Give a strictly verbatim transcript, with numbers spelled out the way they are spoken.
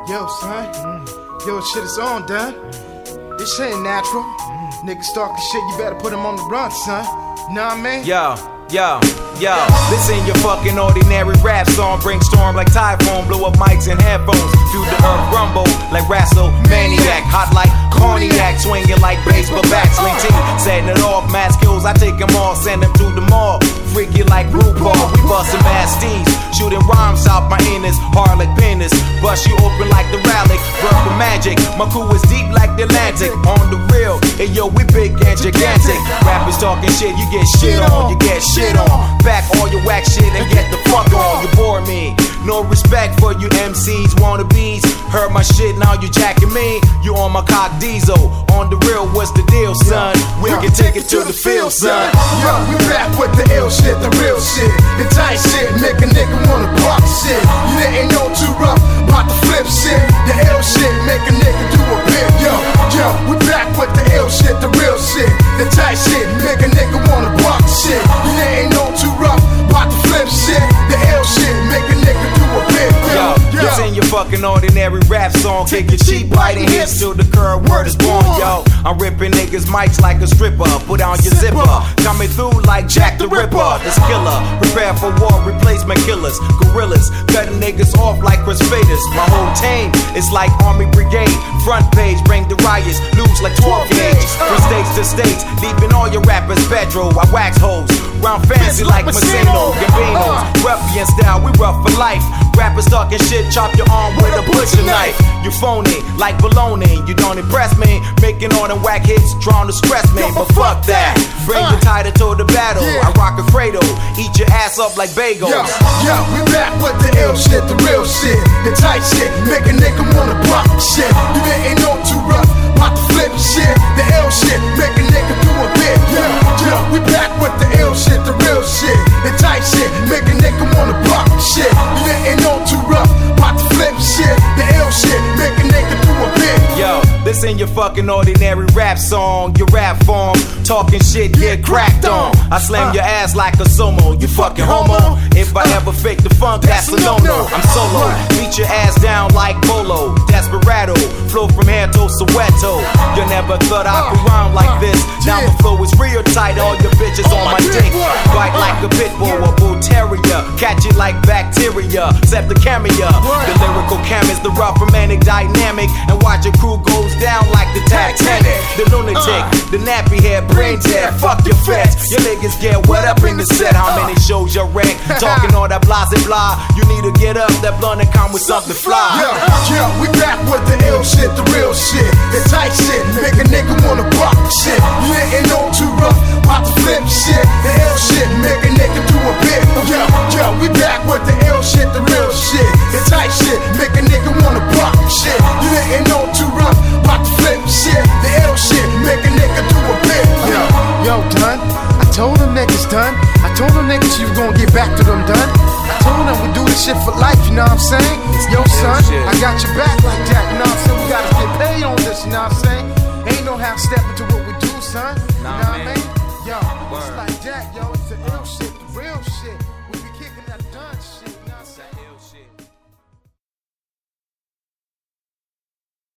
Yo, son. Mm. Yo, shit is on, done. Mm. This shit ain't natural. Mm. Niggas stalking shit, you better put him on the run, son. Know what I mean? Yo, yo, yo. This ain't your fucking ordinary rap song. Bring storm like typhoon, blow up mics and headphones. Feel the earth rumble like Wrestle Maniac. Hot like cognac, swinging like baseball bats. Lean team, setting it off. Mad skills, I take them all, send them to the mall. Freaky like RuPaul, we bustin' mad steeds. Shooting rhymes out my innards, hard like penis. Bust you open like the rally, verbal magic. My crew is deep like the Atlantic. On the real, hey yo, we big and gigantic. Rappers talking shit, you get shit on, you get shit on. Back all your whack shit and get the fuck on. You bore me. No respect for you M Cs, wannabes. Heard my shit, now you jacking me. You on my cock diesel. On the real, what's the deal, son? We can take it to the field, son. Yo, we back with the ill shit, the real shit. The tight shit, make a nigga wanna pop shit. You didn't know too rough, about to flip shit. The ill shit, make a nigga do a bit. Yo, yo, we back with the ill shit, the real shit. The tight shit, make a nigga wanna pop shit. You didn't know too rough, about to flip shit. The ill shit, make a nigga do a bit. Yo, yo, this ain't your fucking ordinary rap song. Take your cheap biting hits till the current word is born, yo. I'm ripping niggas' mics like a stripper. Put on your zipper, coming through like Jack the Ripper. This killer, prepare for war, replacement killers, gorillas, cutting niggas off like Chris Faders. My whole team is like Army Brigade. Front page, bring the riots, lose like twelve gauge. From states to states, leaving all your rappers bedroll. I wax hoes, round fancy like Massino, Gambinos. Ruffian style, we rough for life. Rappers talking shit, chop your arm with a butcher knife. You phony, like baloney, you don't impress me. Making all them whack hits, trying to stress me, but fuck that. Bring the title to the battle, I rock a cradle, eat your ass up like bagels. Yo, yo, we back with the ill shit, the real shit. The tight shit, make a nigga wanna pop shit. You didn't know too rough, about to flip shit. The ill shit, make a nigga do a bit. Yo, yo, we back with the ill shit, the real shit. The tight shit, make a nigga wanna pop shit. You didn't know too rough, about to flip shit. The ill shit, make a nigga do a bit. Yo, this ain't your fucking ordinary rap song. Your rap form, talking shit, get cracked on. I slam your ass like a sumo, you fucking homo. If I ever fake the funk, that's a no-no. I'm solo, beat your ass down like Bolo. Desperado, flow from here to Soweto. You never thought I could rhyme like this. Now my flow is real tight, all your bitches on my dick. Bite like a pit bull, a bull terrier. Catch it like bacteria, except the camera. The lyrical chemist, the rough romantic dynamic. And watch your crew goes down like the Titanic. The lunatic, the nappy hair, brain dead. Fuck your feds, your niggas get wet up in the set. How many shows you wreck? Talking all that blah and blah. You need to get up, that blunt and come with something fly. Yeah, yeah, we back with the ill shit, the real shit. The tight shit, make a nigga wanna pop shit. You didn't know too rough, about to flip shit. The ill shit, make a nigga do a bit. Yeah, yeah, we back with the ill shit, the real shit. The tight shit, make a nigga wanna pop shit. You didn't know too rough, about to flip shit. The ill shit, make a nigga do a bit. Yo, yo, done. I told them niggas done. I told them niggas you was gonna get back to them done. I told them we do this shit for life, you know what I'm saying? Yo, son, I got your back like that, you know what I'm saying? We gotta get paid on this, you know what I'm saying? Ain't no half step into what we do, son. You know what I mean? Yo, it's like that, yo.